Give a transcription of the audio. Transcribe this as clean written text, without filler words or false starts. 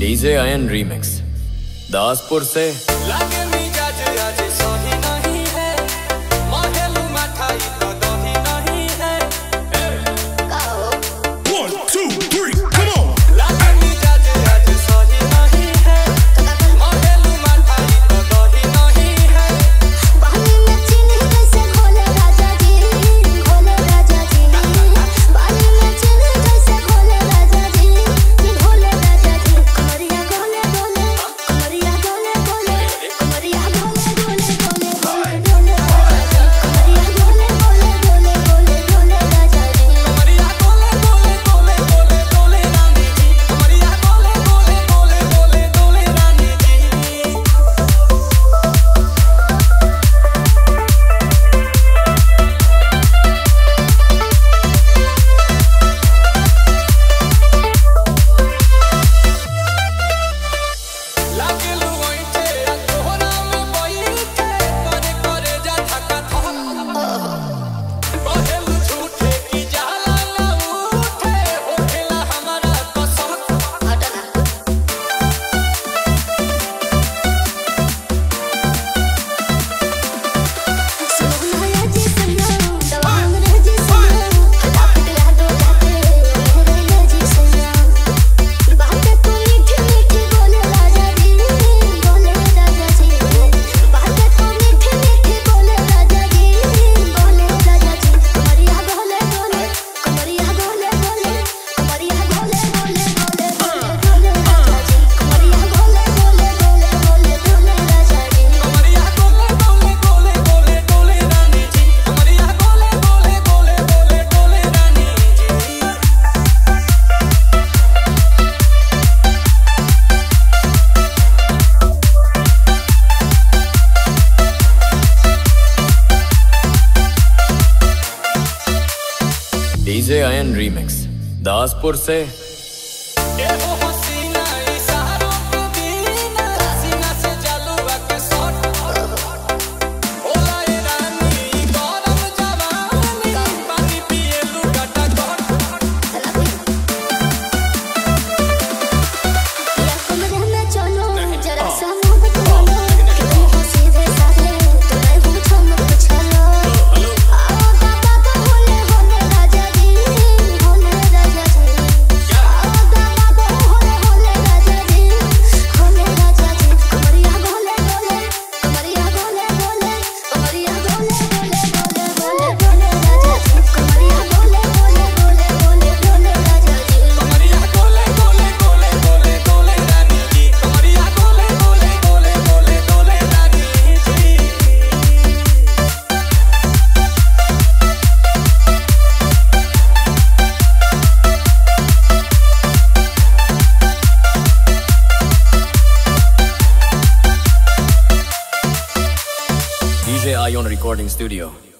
DJ आयन remix Daspur से लागे मिजाज आज सही नहीं है, महलू मठाई तो दही नहीं है। 1, 2, 3, come on! लागे मिजाज आज सही नहीं है, महलू मठाई तो दही नहीं है। पानी में चीनी जैसे घोले राजा जी, घोले राजा जी। पानी में चीनी जैसे घोले राजा जी, घोले राजा जी। कमरिया गोले गोले, कमरिया गोले गोले, कमरिया गोले गोले गोले गोले गोले राजा जी। कमरिया गोले गोले गोले गोले गोले राजा जी। कमरिया गोले गोले गोले गोले गोले रानी जी, कमरिया गोले गोले गोले गोले गोले रानी जी। लागे लुइटे कोहरा में बैठे, करे करे जा धक्का धक। कहलू झूठे की जाला ना उठे, होखेला हमारा कसक। हटना सुना जी सुना, दवा में जी सुना, पिघला दो जाते मेरे जी सुना। बातें तू मीठी मीठी बोले राजा जी, बोले राजा जी। बातें तू मीठी मीठी बोले राजा जी, बोले राजा जी। कमरिया गोले गोले, कमरिया गोले गोले, कमरिया गोले गोले गोले गोले गोले राजा जी। कमरिया गोले गोले गोले गोले गोले राजा जी। कमरिया गोले गोले गोले गोले गोले रानी जी, कमरिया गोले गोले गोले गोले गोले रानी जी। डीजे आयन रीमिक्स दासपुर से ये हो हसीना इशारों के बिना, सीना से जलवा के शॉट। होला ये रानी गरम जवानी, पानी पिए लुगाटा गट। या कमरे में चलो जरा सा मुंह बदलो, कि हो सीधे साधे तो मैं हूँ चमक छलो। आओ दादा तो होले होले राजा जी, होले राजा जी। आओ दादा तो होले होले राजा जी, होले राजा जी। कमरिया गोले गोले, कमरिया गोले गोले, कमरिया गोले गोले गोले गोले गोले राजा जी। कमरिया गोले गोले गोले गोले गोले राजा जी। कमरिया गोले गोले गोले गोले गोले रानी जी, कमरिया गोले गोले गोले गोले गोले रानी जी। डीजे आयन रिकॉर्डिंग स्टूडियो